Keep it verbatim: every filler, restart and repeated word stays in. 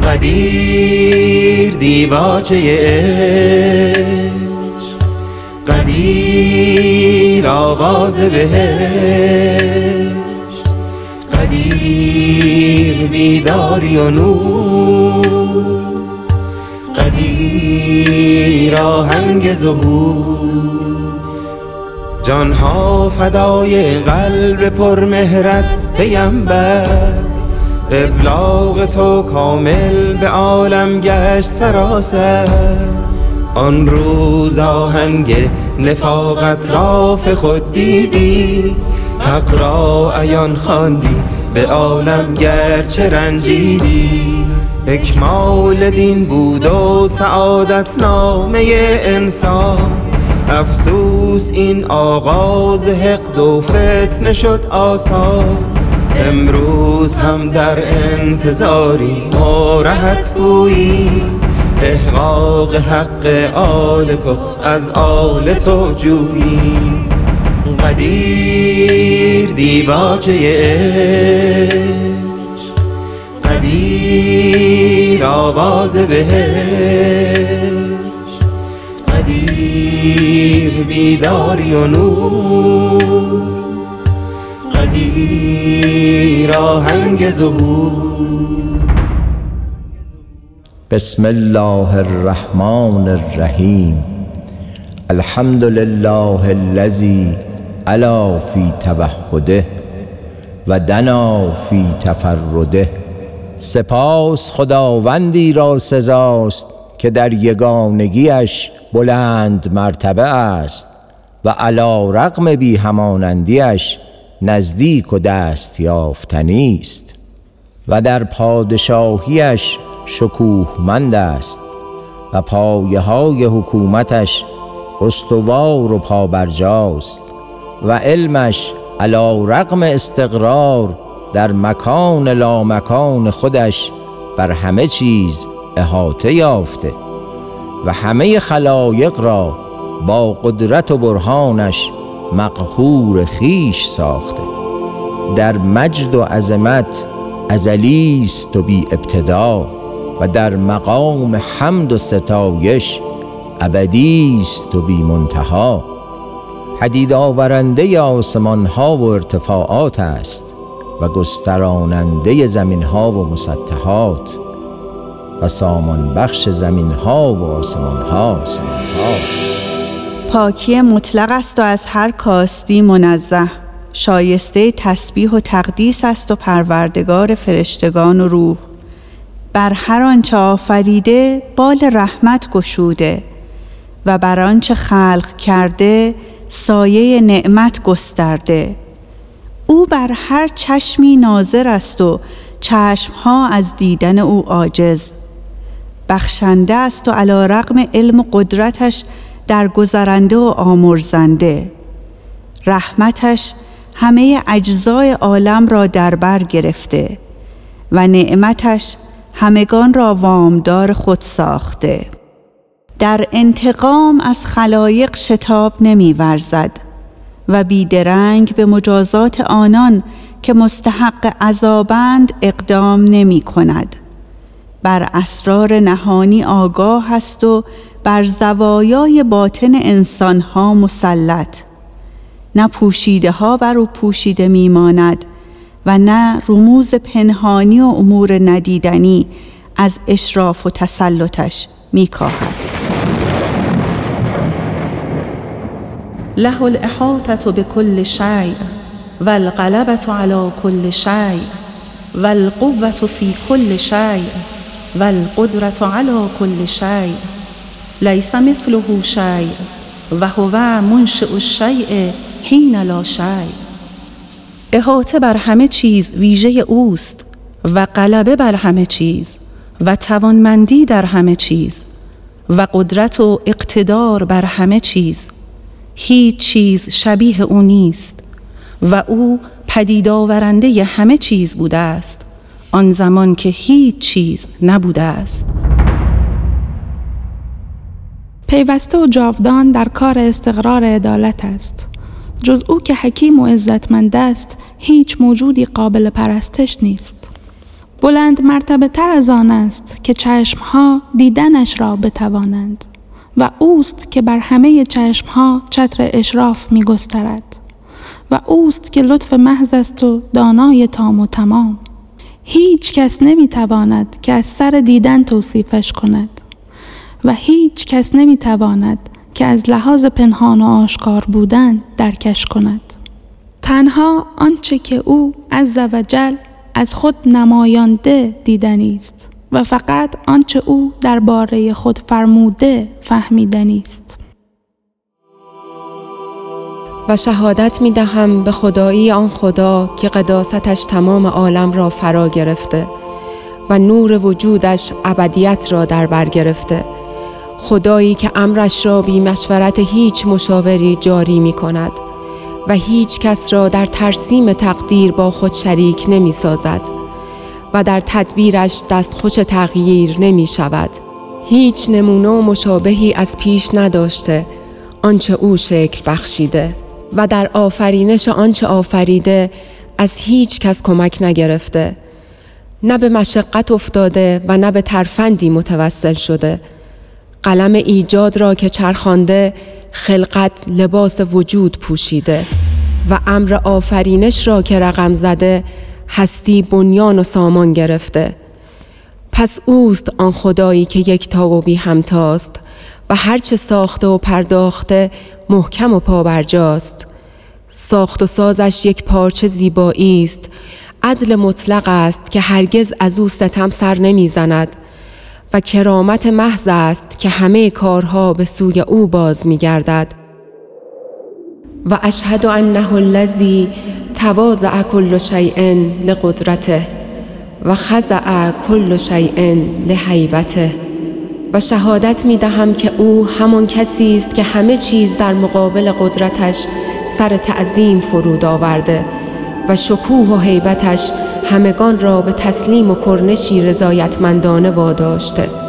قدیر دیباچه عشق، قدیر آواز بهشت، قدیر بیداری و نور، قدیر آهنگ ظهور. جانها فدای قلب پرمهرت پیمبر، ابلاغ تو کامل به عالم گشت سراسر. آن روز آهنگ نفاقت را ف خود دیدی، حق را عیان خواندی به عالم گرچه رنجیدی. اکمال دین بود و سعادت نامه انسان، افسوس این آغاز حقد و فتنه شد آسان. امروز هم در انتظاری ما رهت گویی، احقاق حق آل تو از آل تو جویی. قدیر دیباچه عشق، قدیر آواز بهشت، قدیر بیداری و نور، قدیر آهنگ ظهور. بسم الله الرحمن الرحیم. الحمد لله الذی علا فی توحده و دنا فی تفرده. سپاس خداوندی را سزاست که در یگانگیش بلند مرتبه است و علی رغم بی همانندیش نزدیک و دست یافتنی است و در پادشاهیش شکوهمند است و پایه های حکومتش استوار و پابرجاست و علمش علی رغم استقرار در مکان لامکان خودش بر همه چیز احاطه یافته و همه خلایق را با قدرت و برهانش مقهور خیش ساخته. در مجد و عظمت ازلی است و بی ابتدا و در مقام حمد و ستایش ابدی است و بی منتها. پدید آورنده آسمان ها و ارتفاعات است و گستراننده زمین ها و مسطحات و سامان بخش زمین ها و آسمان هاست. پاکی مطلق است و از هر کاستی منزه، شایسته تسبیح و تقدیس است و پروردگار فرشتگان و روح. بر هر آنچه آفریده بال رحمت گشوده و بر آنچه خلق کرده سایه نعمت گسترده. او بر هر چشمی ناظر است و چشمها از دیدن او عاجز. بخشنده است و علی رغم علم و قدرتش در گذرنده و آمرزنده. رحمتش همه اجزای عالم را در بر گرفته و نعمتش همگان را وامدار خود ساخته. در انتقام از خلایق شتاب نمی ورزد و بیدرنگ به مجازات آنان که مستحق عذابند اقدام نمی کند. بر اسرار نهانی آگاه است و بر زوایای باطن انسانها مسلط. نه پوشیده ها بر او پوشیده می ماند و نه رموز پنهانی و امور ندیدنی از اشراف و تسلطش می کاهد. له الاحاطة بكل شيء والغلبة على كل شيء والقوة في كل شيء والقدرة على كل شيء ليس مثله شيء وهو منشئ الشيء حين لا شيء. احاطه بر همه چیز ویژه اوست و غلبه بر همه چیز و توانمندی در همه چیز و قدرت و اقتدار بر همه چیز. هیچ چیز شبیه او نیست و او پدید آورنده همه چیز بوده است آن زمان که هیچ چیز نبوده است. پیوسته و جاودان در کار استقرار عدالت است. جز او که حکیم و عزتمند است هیچ موجودی قابل پرستش نیست. بلند مرتبه تر از آن است که چشمها دیدنش را بتوانند و اوست که بر همه چشمها چتر اشراف می گسترد و اوست که لطف محض است و دانای تام و تمام. هیچ کس نمی تواند که از سر دیدن توصیفش کند و هیچ کس نمی تواند که از لحاظ پنهان و آشکار بودن درکش کند. تنها آنچه که او عز و جل از خود نمایانده دیدنی است و فقط آنچه او درباره خود فرموده فهمیدنی است. و شهادت می دهم به خدایی آن خدا که قداستش تمام عالم را فرا گرفته و نور وجودش ابدیت را در بر گرفته، خدایی که امرش را بی مشورت هیچ مشاوری جاری می کند و هیچ کس را در ترسیم تقدیر با خود شریک نمی سازد و در تدبیرش دستخوش تغییر نمی شود. هیچ نمونه و مشابهی از پیش نداشته آنچه او شکل بخشیده و در آفرینش آنچه آفریده از هیچ کس کمک نگرفته، نه به مشقت افتاده و نه به ترفندی متوسل شده. قلم ایجاد را که چرخانده، خلقت لباس وجود پوشیده و امر آفرینش را که رقم زده، هستی بنیان و سامان گرفته. پس اوست آن خدایی که یکتا و بی همتاست و هرچه ساخته و پرداخته محکم و پابرجاست. ساخت و سازش یک پارچه زیبایی است، عدل مطلق است که هرگز از او ستم سر نمی زند و کرامت محض است که همه کارها به سوی او باز می گردد. و اشهد انه الذی تواضع کل شیء لقدرته و خضع کل شیء لهیبته. و شهادت می دهم که او همان کسی است که همه چیز در مقابل قدرتش سر تعظیم فرود آورده و شکوه و هیبتش همگان را به تسلیم و کرنشی رضایتمندانه واداشته.